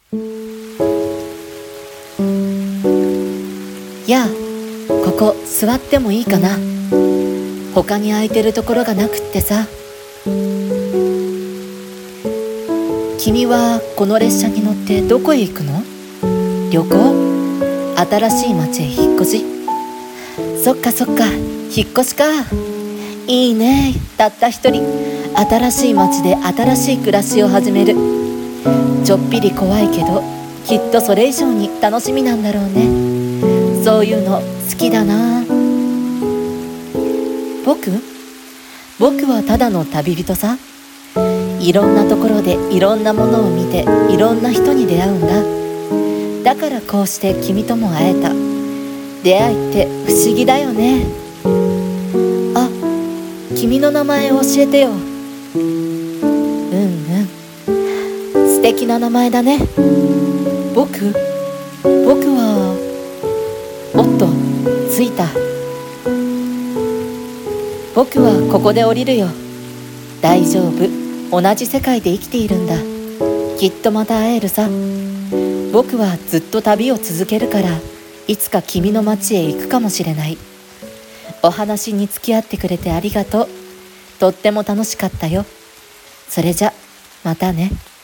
やあ、ここ座ってもいいかな。他に空いてるところがなくってさ。君はこの列車に乗ってどこへ行くの？旅行？新しい町へ引っ越し？そっかそっか、引っ越しか。いいね、たった一人新しい町で新しい暮らしを始める。ちょっぴり怖いけど、きっとそれ以上に楽しみなんだろうね。そういうの好きだな。僕はただの旅人さ。いろんなところでいろんなものを見て、いろんな人に出会うんだ。だからこうして君とも会えた。出会いって不思議だよね。あ、君の名前教えてよ。素敵な名前だね。僕は、おっと、着いた。僕はここで降りるよ。大丈夫、同じ世界で生きているんだ。きっとまた会えるさ。僕はずっと旅を続けるから、いつか君の町へ行くかもしれない。お話に付き合ってくれてありがとう。とっても楽しかったよ。それじゃ、またね。